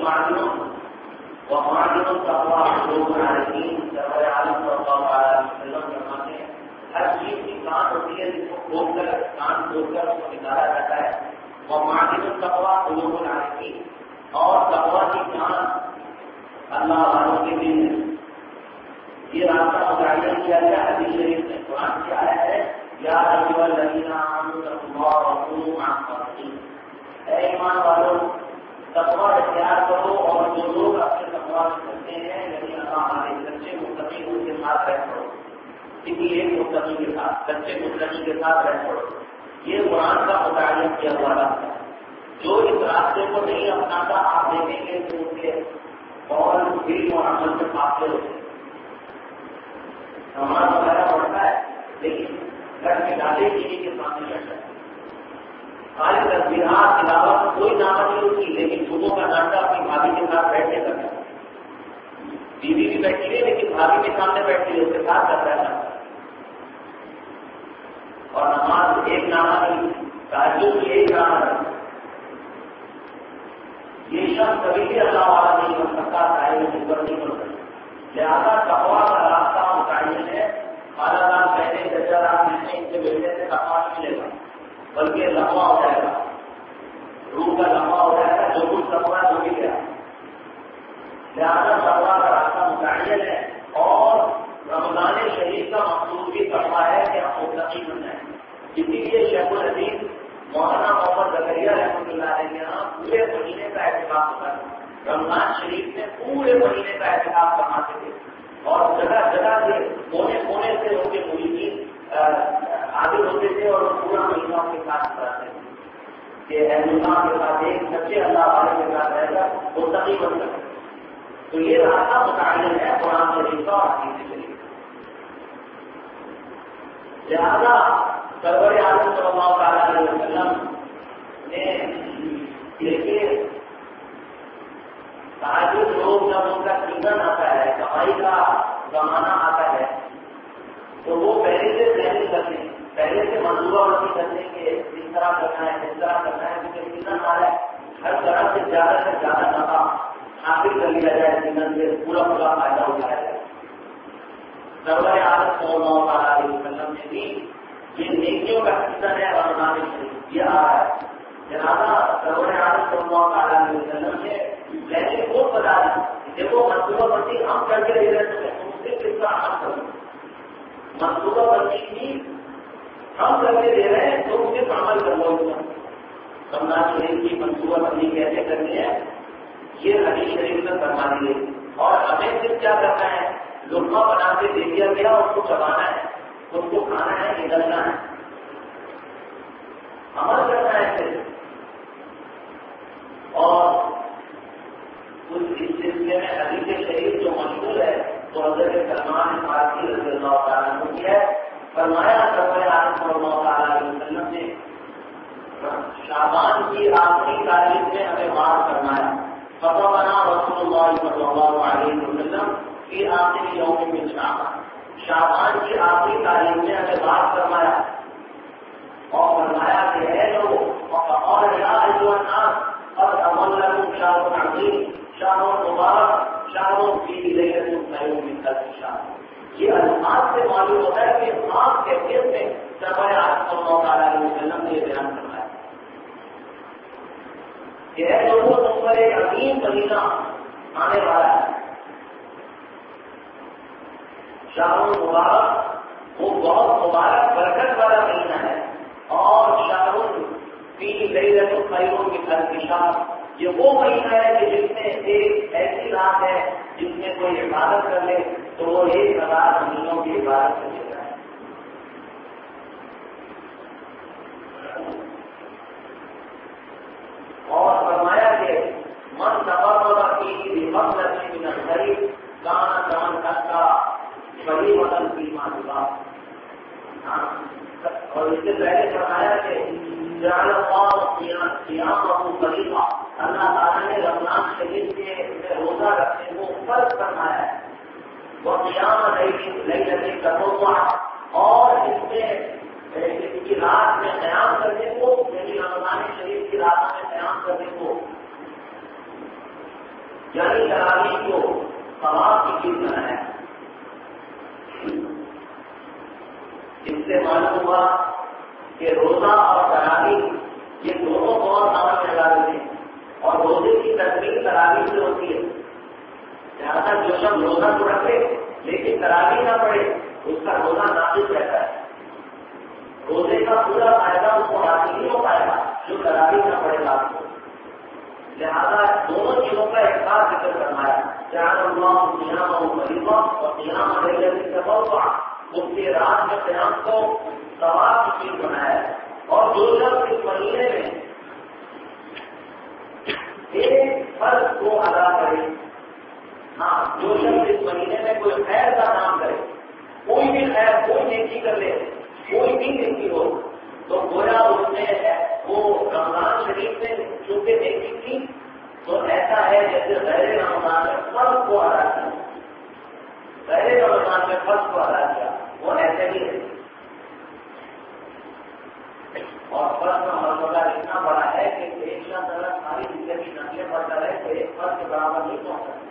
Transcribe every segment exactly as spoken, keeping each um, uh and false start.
معلوم ومعلوم تقوا قلوب العارفین سرور عالم صلی اللہ علیہ وسلم فرماتے ہیں ہر چیز کی کان ہوتی ہے جس کو کھول کر کان کھول کر اس کو نکالا جاتا ہے ومعلوم تقوا قلوب العارفین اور تقوا کی کان اللہ والوں کے دل ہے. یہ راستہ متعین کیا گیا حدیث شریف میں. قرآن کی آیت ہے یا ایھا الذین آمنوا اتقوا اللہ وکونوا مع الصادقین. اے ایمان والوں تقوا اختیار کرو اور جو لوگ اپنے تقوا میں کرتے ہیں یعنی اللہ ہمارے سچے متقی ان کے ساتھ رہ پڑو. کسی ایک متقی کے ساتھ سچے متقی کے ساتھ رہ پڑو. یہ قرآن کا متعین کیا ہوا راستہ ہے. جو اس راستے کو نہیں اپناتا آپ دیکھیں گے کہ ان کے اور علم اور عمل سے فاصلے ہوتے ہیں. نماز وغیرہ پڑھتا ہے لیکن گھر میں ڈالے کسی کے سامنے بیٹھتا ہے. خالی تصویرات تلاوت کوئی دعوت نہیں ہوتی لیکن صبح کا ناشتہ اپنی بھابھی کے ساتھ بیٹھ کے کرتا ہے. بیوی بھی بیٹھی ہے لیکن بھابھی کے سامنے بیٹھی ہے اس کے ساتھ کرتا ہے. اور نماز ایک نامہ نہیں تہجد کی ایک نامہ نہیں. یہ شخص کبھی بھی اللہ والا نہیں بن سکتا صاحب نمبر نہیں بن سکتا. لہٰذا تقوا کا راستہ متعین ہے. خالہ جان کہنے چچا رات میں ان سے بیٹھنے سے تقوا نہیں ملے گا بلکہ لمبا ہو جائے گا. روح کا لمبا ہو جائے گا جو کچھ تقوا جو بھی گیا. لہٰذا تقوا کا راستہ متعین ہے اور رمضان شریف کا مقصود بھی تقوا ہے کہ ہم متقی بن جائیں. اسی لیے شیخ الحدیث مولانا محمد زکریا رحمۃ اللہ علیہ کے یہاں پورے مہینے کا اہتمام ہوتا ہے. رمضان شریف میں پورے مہینے کا اہتمام فرماتے تھے اور جگہ جگہ سے کونے کونے سے ان کے مریدین حاضر ہوتے تھے اور پورا مہینہ ان کے ساتھ کراتے تھے کہ اہل اللہ کے ساتھ ایک سچے اللہ والے کے ساتھ رہ کر وہ تقی بن سکتے. تو یہ راستہ متعین ہے قرآن شریف کا اور حدیث شریف. لہٰذا سرور عالم صلی اللہ تعالیٰ علیہ وسلم نے دیکھے تاجر لوگ جب ان کا سیزن آتا ہے کمائی کا زمانہ آتا ہے تو وہ پہلے سے پلاننگ کرتے ہیں پہلے سے منصوبہ بندی کرتے ہیں کہ اس طرح کرنا ہے اس طرح کرنا ہے کیونکہ سیزن آ رہا ہے ہر طرح سے زیادہ سے زیادہ نفع حاصل کر لیا جائے سیزن سے پورا پورا فائدہ اٹھایا جائے. سرور عالم صلی اللہ تعالیٰ علیہ وسلم نے بھی یہ نیکیوں کا سیزن ہے رمضان شریف یہ آ رہا ہے. لہٰذا سرور عالم صلی اللہ تعالیٰ علیہ وسلم نے پلاننگ خود بتا دی. دیکھو منصوبہ بندی ہم کر کے دے رہے تھے تم صرف اس کا عمل کرو. منصوبہ بندی کی ہم کر کے دے رہے ہیں تم صرف عمل کر لو. اس پر رمضان شریف کی منصوبہ بندی کیسے کرنی ہے یہ حدیث شریف میں فرما دی گئی. اور ہمیں صرف کیا کرنا ہے لقمہ بنا کے دے دیا گیا اس کو چبانا ہے اس کو کھانا ہے نگلنا ہے عمل کرنا ہے صرف. اور اس سلسلے میں حدیث شریف جو مشہور ہے وہ حضرت سلمان فارسی رضی اللہ تعالیٰ عنہ کی ہے. فرمایا سرور عالم صلی اللہ تعالیٰ علیہ وسلم نے شعبان کی آخری تاریخ میں ہمیں بات فرمایا. فطبنا رسول اللہ صلی اللہ علیہ وسلم کی آخری یوم من شعبان شعبان کی آخری تاریخ میں ہمیں بات فرمایا اور فرمایا کہ ہے لوگ اور یا ایھا الناس قد اضلکم شهر عظیم شهر مبارک شهر فیہ لیلۃ خیر من الف شہر. یہ الفاظ سے معلوم ہوتا ہے کہ خاص کیفیت میں سرور عالم صلی اللہ علیہ وسلم نے یہ بیان فرمایا کہ ہے لوگوں تم پر ایک عظیم مہینہ آنے والا ہے. شہر مبارک وہ بہت مبارک برکت والا مہینہ ہے اور شہر فیہ لیلۃ خیر من الف شہر یہ وہ مہینہ ہے کہ جس میں ایک ایسی رات ہے جس میں کوئی عبادت کر لے تو وہ ایک ہزار مہینوں کی عبادت کر لیتا ہے. اور فرمایا کہ من تقرب فیہ بمغفرۃ من الخیر کان کمن اتقى فریضۃ فیما سواه. اور اس سے پہلے فرمایا کہ جعل اللہ صیامہ فریضہ اللہ تعالیٰ نے رمضان شریف کے روزہ رکھنے کو فرض فرمایا ہے. وہ قیام لیلۃ التطوع اور اس میں اس کی رات میں قیام کرنے کو یعنی رمضان شریف کی رات میں قیام کرنے کو یعنی تراویح کو ثواب کی چیز بنایا. اس سے معلوم ہوا کہ روزہ اور تراویح یہ دونوں بہت عمل میں لگا دیتے ہیں اور روزے کی تکمیل تراویح سے ہوتی ہے. لہٰذا جو شخص روزہ تو رکھے لیکن تراویح نہ پڑے اس کا روزہ ناقص رہتا ہے. روزے کا پورا فائدہ اس کو حاصل نہیں ہو پائے گا جو تراویح نہ پڑے گا. لہٰذا دونوں چیزوں کا ایک ساتھ ذکر کرنا ہے. جہاں اللہ قیام و غریبہ اور قیام لیلۃ التطوع اس کے رات میں قیام کو ثواب کی چیز بنایا ہے. اور جو شخص اس مہینے میں ایک فرض کو ادا کرے، ہاں جو شخص اس مہینے میں کوئی خیر کا کام کرے، کوئی بھی خیر کوئی نیکی کر لے، کوئی بھی نیکی ہو، تو گویا اس میں وہ رمضان شریف میں چونکہ نیکی کی تو ایسا ہے جیسے غیر رمضان میں فرض کو ادا کیا. غیر رمضان میں فرض کو ادا کیا وہ ایسے ہی ہے. اور فرض کا مرتبہ اتنا بڑا ہے کہ ایک شخص اگر ساری زندگی نقلیں پڑتا رہے تو ایک فرض کے برابر نہیں پہنچ سکتا.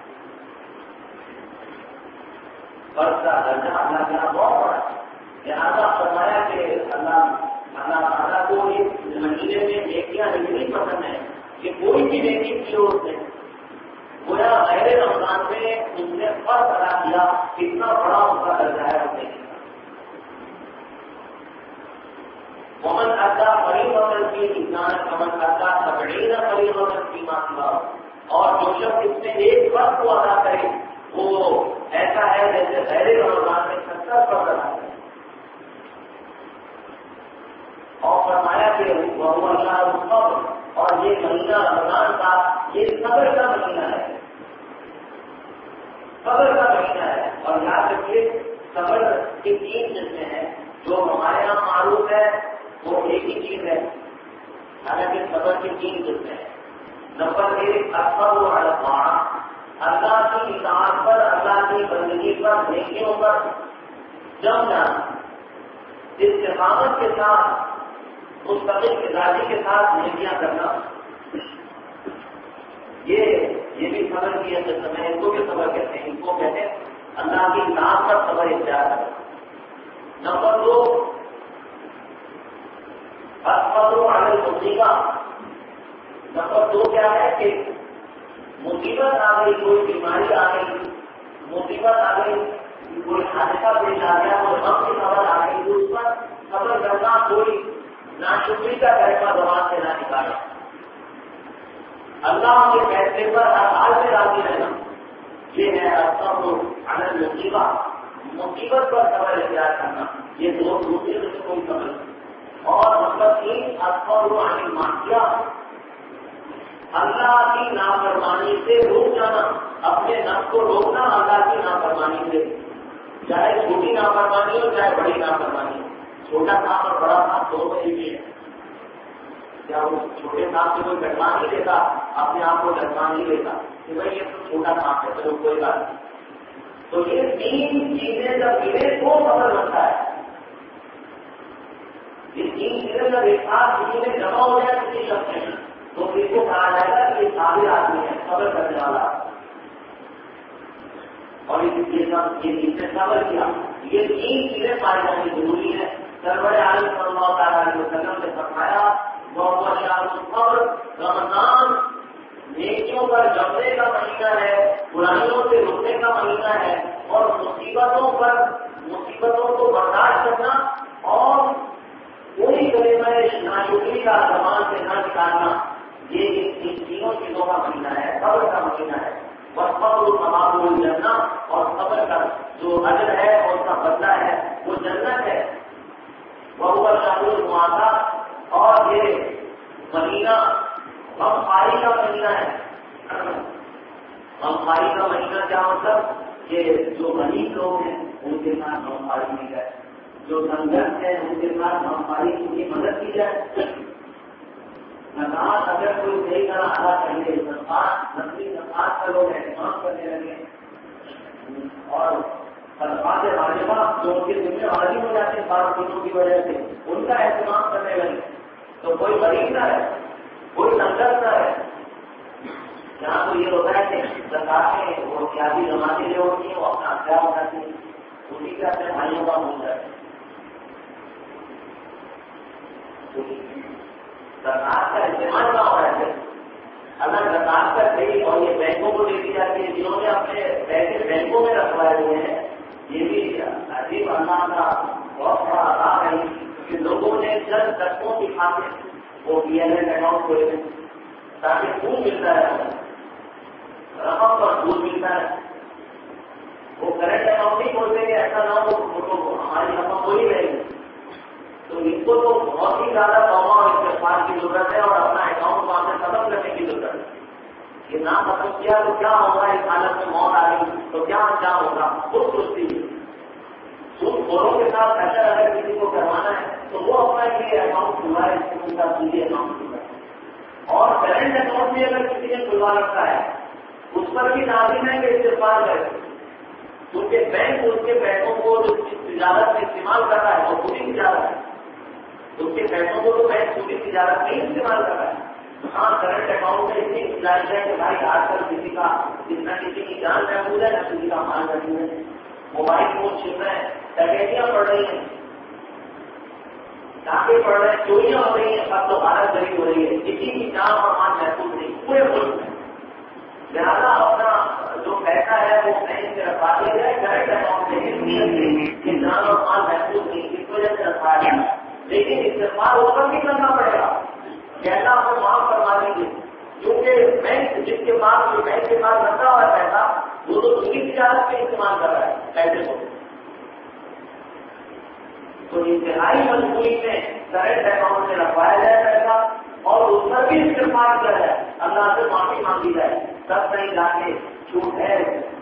فرض کا درجہ اللہ کا بہت بڑا ہے. لہٰذا فرمایا کہ اللہ اللہ تعالیٰ کو اس مہینے میں نیکیاں اتنی پسند ہے کہ کوئی بھی نیکی کی ہو اس نے گویا غیر رمضان میں اس نے فرض ادا کیا. کتنا بڑا اس کا درجہ ہے اس نے. ومن ادا فریضۃ فی انسان کمن ادا سبعین فریضۃ فی ما سواه. اور جو شخص اس میں ایک فرض کو ادا کرے وہ ایسا ہے جیسے غیر رمضان میں ستر فرض ادا کرے. اور فرمایا کہ وہ اللہ الصبر، اور یہ مہینہ رمضان کا یہ صبر کا مہینہ ہے. صبر کا مہینہ ہے. اور یاد رکھیے صبر کی تین قسمیں ہیں. جو ہمارے یہاں معروف ہے وہ ایک ہی چیز ہے، حالانکہ صبر کی تین قسمیں ہیں. نمبر ایک الصبر علی الطاعات، اللہ کی اطاعت پر، اللہ کی بندگی پر، نیکیوں پر جم جانا، استقامت کے ساتھ مستقل مزاجی کے ساتھ نیکیاں کرنا. یہ یہ بھی صبر کی ہے. ان کو بھی صبر کہتے ہیں. ان کو کہتے ہیں اللہ کی اطاعت پر صبر اختیار کرنا. نمبر دو الصبر علی المصیبہ. نمبر دو کیا ہے کہ مصیبت آ گئی، کوئی بیماری آ گئی، مصیبت آ گئی، کوئی حادثہ پیش آ گیا، کوئی غم کی خبر آ گئی تو اس پر صبر کرنا، کوئی ناشکری کا کلمہ زبان سے نہ نکالے، اللہ کے فیصلے پر ہر حال میں راضی رہنا. یہ ہے الصبر علی المصیبہ. مصیبت پر صبر اختیار کرنا. یہ دو دوسرے سے کوئی صبر نہیں. اور نمبر تین الصبر علی المعصیہ، اللہ کی نافرمانی سے روک جانا، اپنے نفس کو روکنا اللہ کی نافرمانی سے، چاہے چھوٹی نافرمانی ہو چاہے بڑی نافرمانی ہو. چھوٹا کام اور بڑا کام دونوں ایک ہی ہے. کیا وہ چھوٹے کام سے کوئی ڈرنا نہیں دیتا، اپنے آپ کو ڈرنا نہیں دیتا کہ بھائی یہ تو چھوٹا کام ہے چلو کوئی بات نہیں. تو یہ تین چیزیں جب ملے تو صبر بنتا ہے. یہ تین چیزیں جب ایک ساتھ کسی میں جمع ہو جائے کسی شخص میں تو اس کو کہا جائے گا کہ یہ صابر آدمی ہے، صبر کرنے والا. اور یہ سب یہ جس نے صبر کیا یہ تین چیزیں پائی جانی ضروری ہے. سرور عالم صلی اللہ تعالیٰ علیہ وسلم نے فرمایا وہ شاہ صبر، رمضان نیکیوں پر جمنے کا مہینہ ہے، برائیوں سے روکنے کا مہینہ ہے، اور مصیبتوں پر مصیبتوں کو برداشت کرنا اور کوئی کلمہ ناشکری کا زبان سے نہ نکالنا، یہ ان تینوں چیزوں کا مہینہ ہے، صبر کا مہینہ ہے. وصبر ثواب الجنہ، اور صبر کا جو اجر ہے اور اس کا بدلہ ہے وہ جنت ہے. وہ شہر المواساۃ، اور یہ مہینہ غمخواری کا مہینہ ہے. غمخواری کا مہینہ کیا مطلب کہ جو غریب لوگ ہیں ان کے ساتھ غمخواری کی جائے، جو سنگت ہے ان کے ساتھ غمخواری کی مدد کی جائے. نماز اگر کوئی صحیح طرح ادا کر لے، نماز نسلی نماز کا لوگ اہتمام کرنے لگے اور صدقات واجبہ جو ان کے ذمہ واری ہو جاتے ہیں بات چیزوں کی وجہ سے ان کا اہتمام کرنے لگے تو کوئی غریب نہ رہے، کوئی سنگت نہ رہے. یہاں تو یہ ہوتا ہے کہ سرکار میں وہ سیاسی جماعتیں جو ہوتی ہیں وہ اپنا اختیار بناتی ہیں، اسی کے اپنے بھائیوں کا مل جائے سرکار کا استعمال نہ ہو رہا ہے۔ اگر سرکار کا صحیح اور یہ بینکوں کو دے دی جاتی ہے، جنہوں نے اپنے پیسے بینکوں میں رکھوائے ہوئے ہیں، یہ بھی عجیب اللہ کا بہت بڑا عذاب ہے کہ لوگوں نے چند دسوں کی خاطر وہ پی ایل ایل اکاؤنٹ کھولے تاکہ سود ملتا ہے، رقم پر سود ملتا ہے۔ وہ کرنٹ اکاؤنٹ نہیں کھولتے کہ ایسا نہ ہو ہماری رقم وہی رہے گی، تو ان کو تو بہت ہی زیادہ توبہ اور استغفار کی ضرورت ہے اور اپنا اکاؤنٹ وہاں سے ختم کرنے کی ضرورت ہے۔ یہ نہ ختم کیا تو کیا ہوگا، اس حالت میں موت آ گئی تو کیا کیا ہوگا، خود سوچتی ہے۔ سود خوروں کے ساتھ ایسا اگر کسی کو کروانا ہے تو وہ اپنا یہ اکاؤنٹ کھلوائے، ان کا سیدھے اکاؤنٹ کھلوائے۔ اور کرنٹ اکاؤنٹ بھی اگر کسی نے کھلوا رکھا ہے اس پر بھی لازم ہے کہ استغفار کرے، کیونکہ بینک اس کے پیسوں کو تجارت میں استعمال کر رہا ہے اور پوری تجارت ہے، اس کے پیسوں کو تو بینک پوری تجارت نہیں استعمال کر رہا ہے۔ ہاں کرنٹ اکاؤنٹ میں اتنی گنجائش ہے کہ بھائی آج کل کسی کا جتنا کسی کی جان محفوظ ہے نہ کسی کا مال محفوظ ہے، موبائل فون چھین رہے ہیں، ڈکیتیاں پڑ رہی ہیں، ڈاکے پڑ رہے ہیں، چوریاں ہو رہی ہیں، سب تو حالت گری ہو رہی ہے، کسی کی جان اور مال محفوظ نہیں پورے ملک میں۔ لہٰذا اپنا جو پیسہ ہے وہ بینک سے رکھوا دیا جائے، کرنٹ اکاؤنٹ میں اس نیت سے جان اور مال محفوظ نہیں اس وجہ سے رکھوایا جائے، لیکن استعمال اوپر بھی کرنا پڑے گا کہ اللہ ہمیں معاف کروا دیں گے، کیونکہ بینک جس کے پاس بینک کے پاس رکھا ہوا ہے پیسہ وہ تو دوسری تجارت میں استعمال کر رہا ہے پیسے کو، تو انتہائی مجبوری میں کرنٹ اکاؤنٹ میں رکھوایا جائے پیسہ اور اس پر بھی استعمال کیا جائے، اللہ سے معافی مانگی جائے، تب کہیں جا کے چھوٹ ہے۔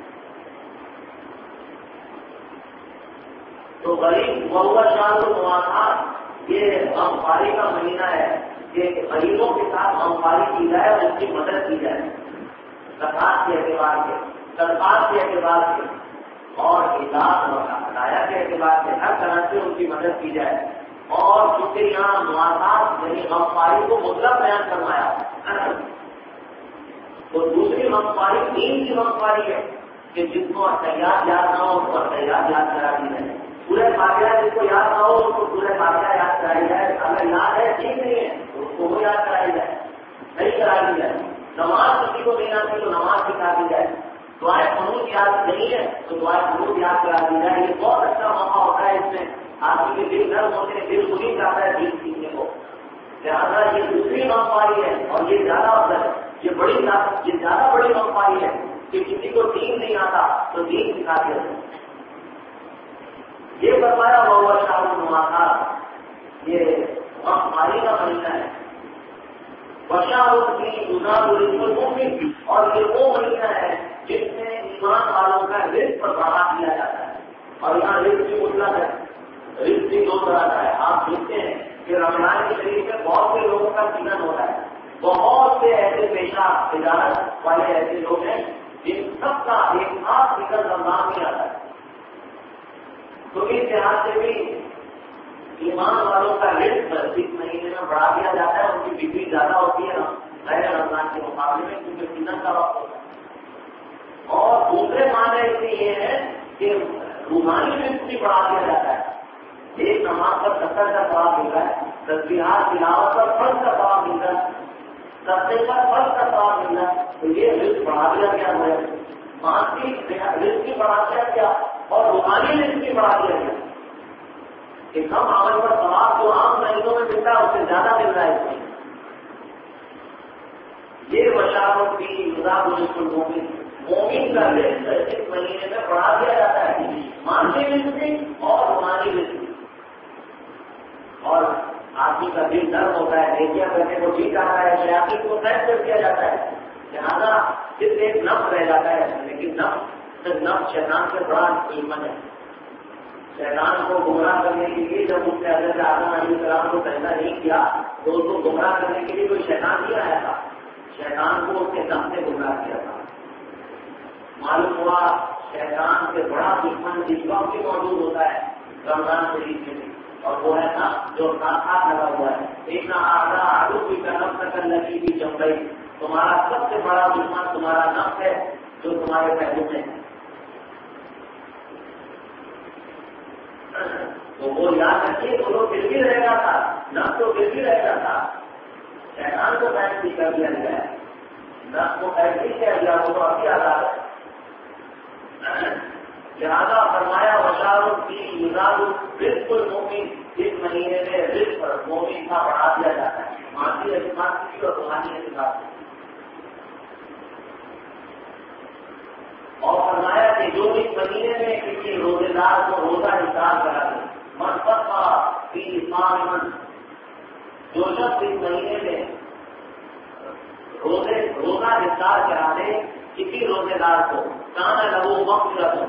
تو غریب بہت شان المواسات یہ غمخواری کا مہینہ ہے کہ غریبوں کے ساتھ غمخواری کی جائے اور اس کی مدد کی جائے، زکات کے اعتبار سے، صدقات کے اعتبار سے اور علاج اور ہدایت کے اعتبار سے ہر طرح سے ان کی مدد کی جائے۔ اور چونکہ یہاں مواسات یعنی غمخواری کو مطلق بیان فرمایا، تو دوسری غمخواری دین کی غمخواری ہے کہ جس کو احتیاط یاد نہ ہو اس کو احتیاط یاد کرا دی جائے، پورے فاتحہ جس کو یاد نہ ہو اس کو پورے فاتحہ یاد کرائی جائے، اگر یاد ہے ٹھیک نہیں ہے تو اس کو وہ یاد کرائی جائے، صحیح کرا دی جائے۔ نماز کسی کو نہیں آتی تو نماز سکھا دی جائے، دعائیں قنوت یاد نہیں ہے تو دعائیں قنوت یاد کرا دی جائے۔ یہ بہت اچھا موقع ہوتا ہے، اس میں آدمی کے دل نرم ہوتے ہیں، دل خود ہی چاہتا ہے دین سیکھنے کو، لہٰذا یہ دوسری غمخواری ہے اور یہ زیادہ افضل ہے، یہ بڑی یہ زیادہ بڑی غمخواری ہے کہ کسی کو دین نہیں آتا تو دین سکھا دیا جائے۔ یہ فرمایا ہوا شاہ المواسات یہ غمخواری کا مہینہ ہے، بشار الدین گزار المؤمن، اور یہ وہ مہینہ ہے جس میں ایمان والوں کا رزق پر بڑھا دیا جاتا ہے، اور یہاں رزق بھی مطلق ہے، رزق بھی دو طرح کا ہے۔ آپ دیکھتے ہیں کہ رمضان کے شریف میں بہت سے لوگوں کا سیزن ہو رہا ہے، بہت سے ایسے پیشہ تجارت والے ایسے لوگ ہیں جن سب کا ایک خاص سیزن رمضان میں آتا ہے، تو اس لحاظ سے بھی ایمان والوں کا رزق اس مہینے میں بڑھا دیا جاتا ہے، ان کی بکری زیادہ ہوتی ہے غیر رمضان کے مقابلے میں کیونکہ سیزن کا وقت ہوتا ہے۔ اور دوسرے معنی اس میں یہ ہے کہ روحانی رزق بھی بڑھا دیا جاتا ہے، ایک نماز پر ستر کا ثواب مل رہا ہے، تسبیحات تلاوت پر فرض کا ثواب مل رہا ہے، سستے پر فرض کا ثواب مل رہا ہے، تو یہ رزق بڑھا دیا گیا ہے، مانسک رزق بھی بڑھا دیا گیا اور روحانی رزق بھی بڑھا دیا گیا کہ کم عمل پر ثواب جو عام مہینوں میں ملتا ہے اس سے زیادہ مل رہا ہے اس میں۔ یہ بشارت بھی مذاق المومن، مومن کا رزق اس مہینے میں بڑھا دیا جاتا ہے، مانسی رزق بھی اور روحانی رزق بھی، اور آدمی کا دل نرم ہوتا ہے، نیکیاں کرنے کو جی چاہتا ہے، شیاطین کو قید کر دیا جاتا ہے، لہٰذا صرف ایک نفس رہ جاتا ہے، لیکن نفس نفس شیطان سے بڑا دشمن ہے۔ شیطان کو گمراہ کرنے کے لیے جب اس نے حضرت آدم علیہ السلام کو پیدا نہیں کیا تو اس کو گمراہ کرنے کے لیے کوئی شیطان نہیں آیا تھا، شیطان کو اس کے نفس نے گمراہ کیا تھا۔ معلوم ہوا شیطان سے بڑا دشمن جس وقت بھی موجود ہوتا ہے رمضان شریف میں، اور وہ ہے نا جو ساتھ ساتھ لگا ہوا ہے، ایک نہ آدھا آلو کی کا نفس کر لگی بھی جم گئی، تو تمہارا سب سے بڑا دشمن تمہارا نفس ہے جو تمہارے پہلو میں ہے. تو وہ یاد رکھیے تو وہ پھر بھی رہے گا تھا, نفس تو پھر بھی رہے گا تھا. شیطان کو قید بھی کر دیا گیا ہے, نفس کو قید نہیں کیا گیا, وہ تو ابھی آزاد ہے. لہٰذا فرمایا وشاروں کی مزاج بالکل مومن اس مہینے میں رزق مومن کا بڑھا دیا جاتا ہے, مادی اعتماد کی اور روحانی اعتماد کی. اور فرمایا کہ جو اس مہینے میں کسی روزے دار کو روزہ افطار کرا دے, منصفہ فی ایمان, جو شخص اس مہینے میں روزے روزہ افطار کرا دے کسی روزے دار کو, کان لہو مغفرۃ,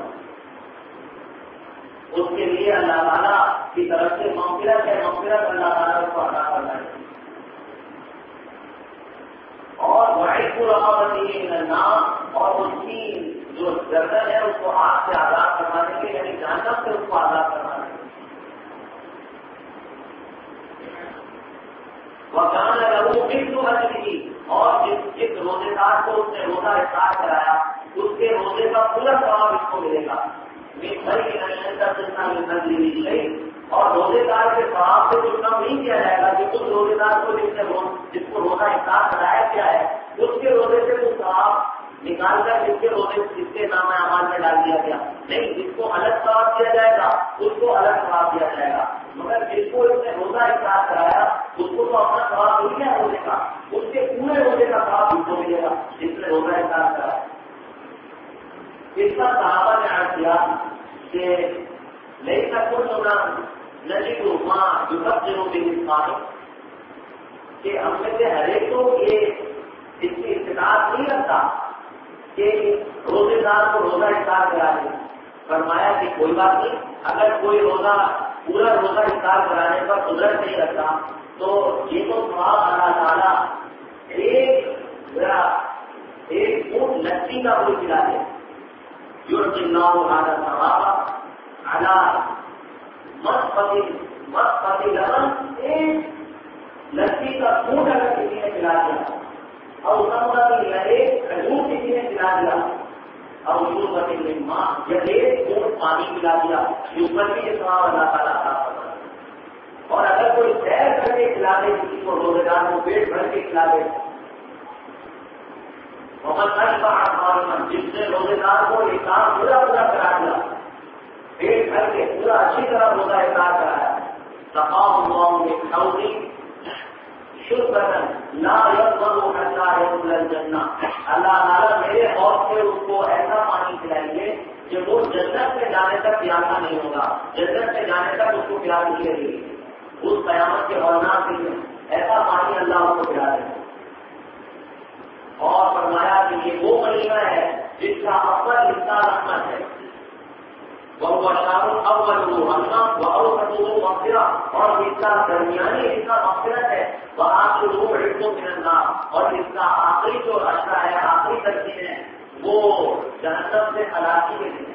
اس کے لیے اللہ تعالیٰ کی طرف سے مغفرت ہے, مغفرت اللہ تعالیٰ اس کو عطا کرنا ہے. اور وعید رقابتی من النار, اور اس کی جو گردن ہے اس کو آگ سے آزاد کروانے کے, یعنی جہنم سے اس کو آزاد کروانے کے. وکان لہو مثل اجرہ, اور جس جس روزے دار کو اس نے روزہ افطار کرایا اس کے روزے کا پورا ثواب اس کو ملے گا. اور روزے دار کے ثواب سے کچھ کم نہیں کیا جائے گا کہ اس روزے دار کو جس نے جس کو روزہ افطار کرایا کیا ہے اس کے روزے سے وہ ثواب نکال کر جس کے روزے جس کے نام اعمال میں ڈال دیا گیا. نہیں, جس کو الگ ثواب دیا جائے گا اس کو الگ ثواب دیا جائے گا, مگر جس کو اس نے روزہ افطار کرایا اس کو تو اپنا ثواب مل گیا روزے کا, اس کے پورے روزے کا ثواب اس کو ملے گا جس نے روزہ افطار کرایا. اس کا صحابہ نے عرض کیا کہ نہیں کا کچھ ہونا نجی کو ماں جو سب دنوں کے انسان کہ ہم میں سے ہر ایک کو یہ اس کی استطاعت نہیں رکھتا کہ روزے دار کو روزہ افطار کرا دے. فرمایا کہ کوئی بات نہیں, اگر کوئی روزہ پورا روزہ افطار کرانے پر قدرت نہیں رکھتا تو یہ تو ثواب اللہ تعالیٰ ایک ایک اونٹ لچی کا کوئی کھلا دے. لسی کا فوٹ اگر کسی نے کھلا دیا اور ایک کھجور کسی نے کھلا دیا اور ماں یا ایک فوٹ پانی پلا دیا, اس پر بھی یہ ثواب اللہ تعالیٰ عطا کرتا ہے. اور اگر کوئی سیر کر کے کھلا دے کسی کو, روزے دار کو پیٹ بھر کے کھلا دے, جس نے روزے دار کو ایک کام پورا پورا کرا دیا, پیٹ بھر کے پورا اچھی طرح روزہ افطار کرایا, تقام اللہ میں کھاؤ شدھ لا يقبل حتى يدخل الجنہ, اللہ تعالیٰ میرے اور سے اس کو ایسا پانی پلائیں گے کہ وہ جنت میں جانے تک پیاسا نہیں ہوگا, جنت میں جانے تک اس کو پیاس نہیں لگے گی. اس قیامت کے اولاد کے لیے ایسا پانی اللہ اس کو پلا دے گا. اور فرمایا کہ یہ وہ مہینہ ہے جس کا اول حصہ رحمت ہے, وہ شاہ اول رحمت وہ مغفرت, اور اس کا درمیانی حصہ مغفرت ہے, وہ آپ کو روح عزت من النار, اور اس کا آخری جو اشرا ہے, آخری ترتیب ہے وہ جہنم سے ہلاکی کے لیے.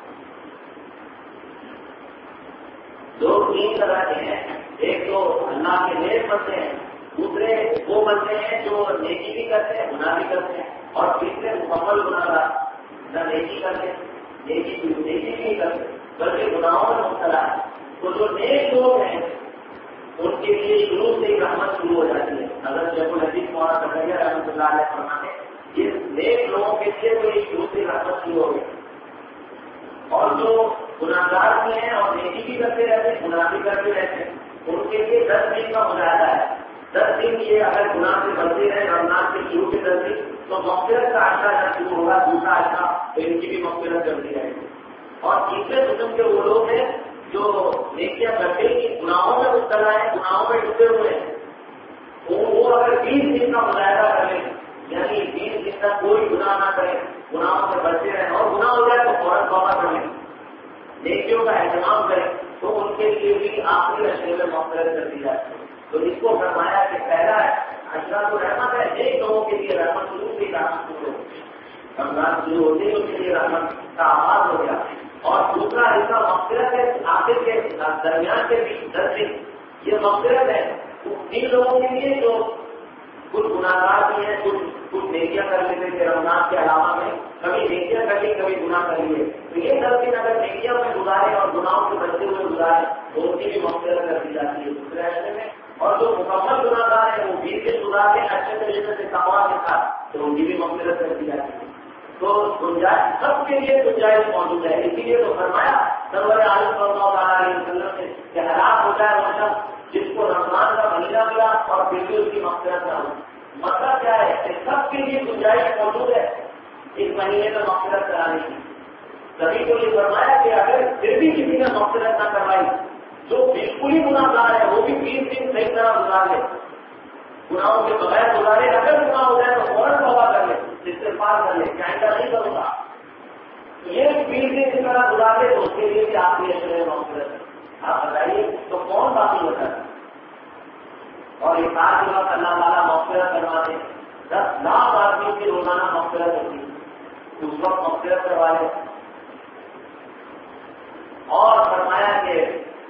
لوگ تین طرح کے ہیں, ایک تو اللہ کے نیک بندے ہیں, دوسرے وہ بندے ہیں جو نیکی بھی کرتے ہیں گناہ بھی کرتے ہیں, اور تیسرے مکمل گناہ نہ نیکی کرتے نیکی بھی نیکی نہیں کرتے بلکہ گناہوں میں مبتلا ہے. تو جو نیک لوگ ہیں ان کے لیے شروع سے ہی رحمت شروع ہو جاتی ہے. حضرت شیخ الحدیث مولانا زکریا رحمۃ اللہ علیہ فرماتے ہیں یہ نیک لوگوں کے لیے تو یہ شروع سے رحمت شروع ہو گئی, اور جو گناہگار بھی ہیں اور نیکی بھی کرتے رہتے ہیں گناہ بھی کرتے رہتے ہیں ان کے لیے دس دن کا مجاہدہ ہے. دس دن یہ اگر گناہ سے بچتے رہے رمضان کے شروع کے دس دن تو مغفرت کا عرصہ جب شروع ہوگا, دوسرا عرصہ تو ان کی بھی مغفرت کرتی رہے گی. اور تیسرے قسم کے وہ لوگ ہیں جو نیکیاں کرتے ہی گناہوں میں مبتلا ہے, گناہوں میں ڈوبے ہوئے ہیں, وہ اگر بیس دن کا مظاہرہ کریں یعنی بیس دن تک کوئی گناہ نہ کریں, گناہوں سے بچتے رہیں, اور گناہ ہو جائے تو فوراً توبہ کر لیں, نیکیوں کا اہتمام کریں, تو ان کے لیے بھی آخری اشرے میں مغفرت کر دی جاتی ہے. تو اس کو فرمایا کہ پہلا اشرا تو رحمت ہے, ایک لوگوں کے لیے رحمت شروع سے رحمت شروع ہو رمضان شروع ہوتے ہی ان کے لیے رحمت کا آغاز ہو گیا, اور دوسرا حصہ مغفرت ہے آخر کے درمیان کے بیچ دس دن یہ مغفرت ہے ان لوگوں کے لیے جو کچھ گناہگار بھی ہیں, کچھ کچھ نیکیاں کر لیتے تھے رمضان کے علاوہ میں، کبھی نیکیاں کر لی کبھی گناہ کر لیے، تو یہ دس دن اگر نیکیاں میں گزارے اور گناہوں سے بچتے ہوئے گزارے تو ان کی بھی مغفرت کر دی جاتی ہے دوسرے حصے میں، اور جو مکمل گناہ گار ہیں وہ بیس دن گزارتے ہیں اچھے طریقے سے تقویٰ کے ساتھ تو ان کی بھی مغفرت کر دی جاتی ہے۔ تو گنجائش سب کے لیے گنجائش موجود ہے، اسی لیے تو فرمایا سرور عالم صلی اللہ علیہ وسلم سے کہ ہلاک ہو جائے وہ شخص جس کو رمضان کا مہینہ ملا اور پھر بھی اس کی مغفرت نہ ہو۔ مطلب کیا ہے کہ سب کے لیے گنجائش موجود ہے اس مہینے میں مغفرت کرانے کی۔ سبھی کو یہ فرمایا کہ اگر پھر بھی کسی نے مغفرت نہ کروائی، جو بالکل ہی گناہ گار ہے وہ بھی بیس دن صحیح طرح گزار لے، گناہوں کے بغیر گزارے، اگر گناہ ہو جائے تو فوراً توبہ کر لے، استغفار کر لے کہ آئندہ نہیں کروں گا، یہ بیس دن کی طرح گزار لے تو اس کے لیے بھی آپ کی اشرے مغفرت ہے۔ آپ بتائیے تو کون باقی ہوتا ہے؟ اور یہ آج کے وقت اللہ تعالیٰ مغفرت کروا دے، دس لاکھ آدمی کی روزانہ مغفرت ہوتی ہے، اس وقت مغفرت کروا لے۔ اور فرمایا کہ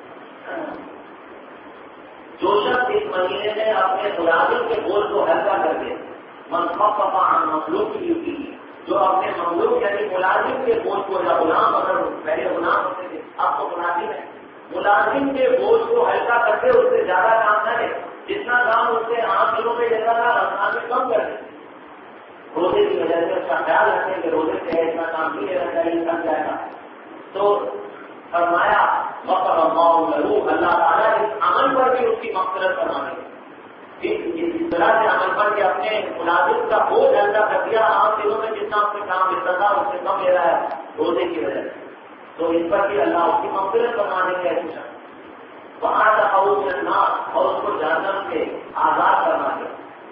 جو شخص اس مہینے میں اپنے ملازم کے بوجھ کو ہلکا کر دے، منصوب عن مخلوق کی ڈیوٹی، جو اپنے مخلوق یعنی ملازم کے بوجھ کو، یا غلام اگر پہلے غلام ہوتے تھے اب تو ملازم ہے، ملازم کے بوجھ کو ہلکا کر کے اس سے زیادہ کام کرے، جتنا کام اس سے عام دنوں میں جیسا تھا رمضان میں کم کر دے، روزے کی وجہ سے اس کا خیال رکھیں کہ روزے سے اتنا کام نہیں لینا چاہیے، کم جائے گا۔ تو فرمایا غفر اللہ لہ، اللہ تعالیٰ اس عمل پر بھی اس کی مغفرت فرمانے، اس طرح سے عمل پر کہ اپنے ملازم کا بوجھ ہلکا کر دیا، عام دنوں میں جتنا اس سے کام ملتا تھا اس سے کم لے رہا ہے روزے کی وجہ سے، تو اس پر بھی اللہ اس کی مغفرت فرمانے کے ایسے شخص وہاں تحول کرنا اور اس کو جہنم سے آزاد کرنا ہے۔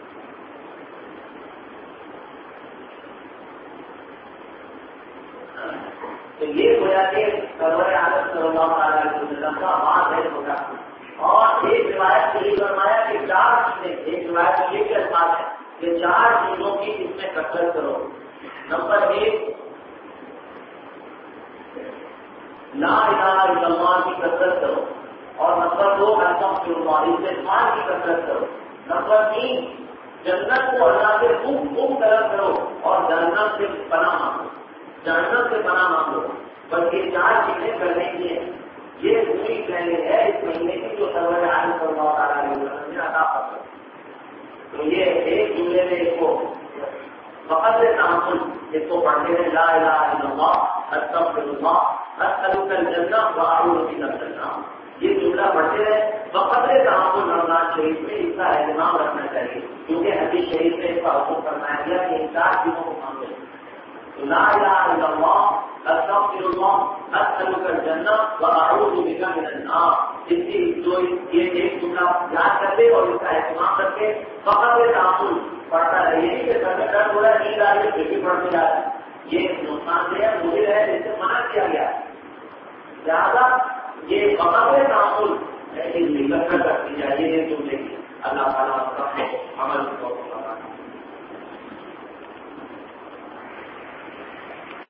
تو یہ گویا کہ سرور عالم صلی اللہ علیہ وسلم کا بات ہے ہوگا۔ اور ایک روایت یہ فرمایا کہ چار چیزیں، ایک روایت یہ بھی الفاظ ہے کہ چار چیزوں کی اس میں کثرت کرو۔ نمبر ایک لا الہ الا اللہ کی کثرت کرو، اور نمبر دو استغفر استغفار کی کثرت کرو، نمبر تین جنت کو اللہ سے خوب خوب طلب کرو اور جنت سے پناہ مانگو، جنت سے پناہ مانگو۔ بس یہ چار چیزیں کرنے کی ہیں، یہ پوری پہلے ہے اس مہینے کی جو سرور عالم صلی اللہ علیہ وسلم نے عطا فرمائی۔ تو یہ ایک جملے میں اس کو فقط تعامل اس کو پڑھتے ہیں، لا الہ الا اللہ استغفر اللہ اسألک الجنہ واعوذ بک من النار، یہ جملہ پڑھتے ہیں فقط تعامل رمضان شریف میں اس کا اہتمام رکھنا چاہیے، کیونکہ حدیث شریف میں اس کا حکم فرمایا گیا کہ ان چار چیزوں کو مانگے، لا الہ الا اللہ استغفر اللہ اسألک الجنہ واعوذ بک من النار۔ اس کی جو یہ ایک جملہ یاد کر لے اور اس کا اہتمام کر کے فقط تعامل پڑھتا ہے، یہ کہ سر میں درد ہو رہا ہے نیند آ رہی ہے پھر بھی پڑھتے جا رہا ہے، یہ نقصان دہ ہے، مضر ہے، جس سے منع کیا گیا، لہٰذا یہ فقط تعامل کثرت رکھنی چاہیے ایک جملے کی۔ اللہ تعالیٰ عمل کو